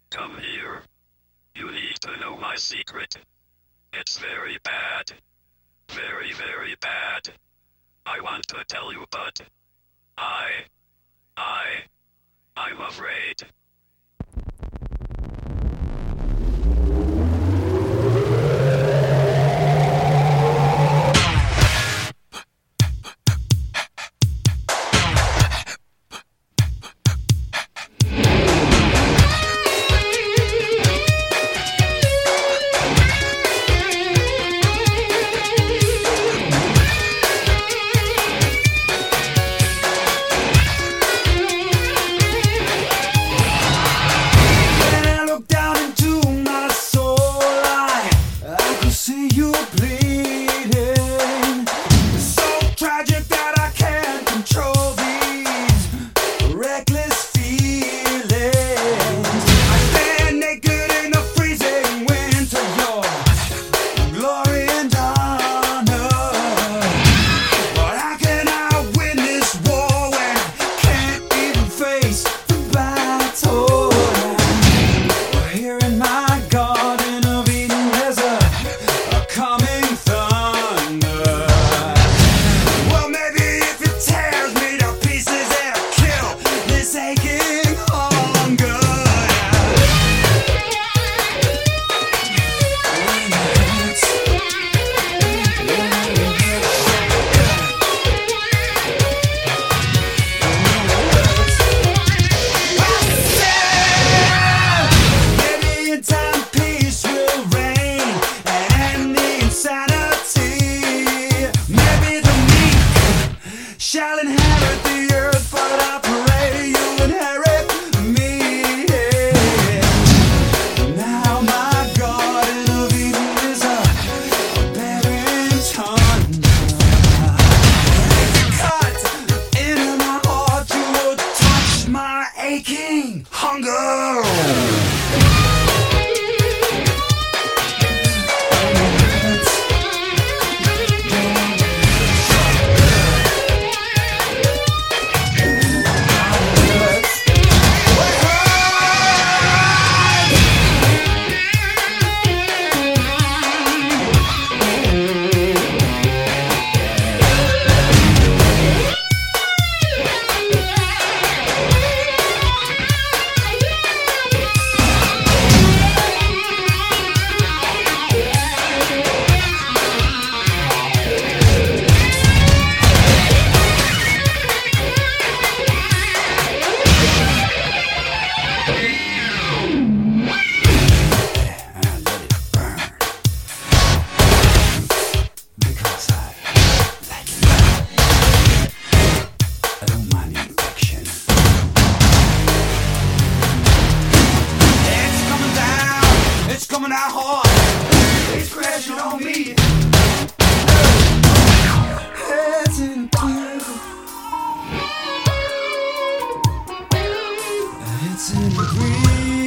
Come here. You need to know my secret. It's very bad. Very, very bad. I want to tell you, but I, I'm afraid. Shall inherit the earth, but I pray you inherit me. Now my garden of Eden is a barren tundra. If you cut into my heart, you will touch my aching hunger. Coming out hard, it's crashing on me. Heads in blue, it's in the green.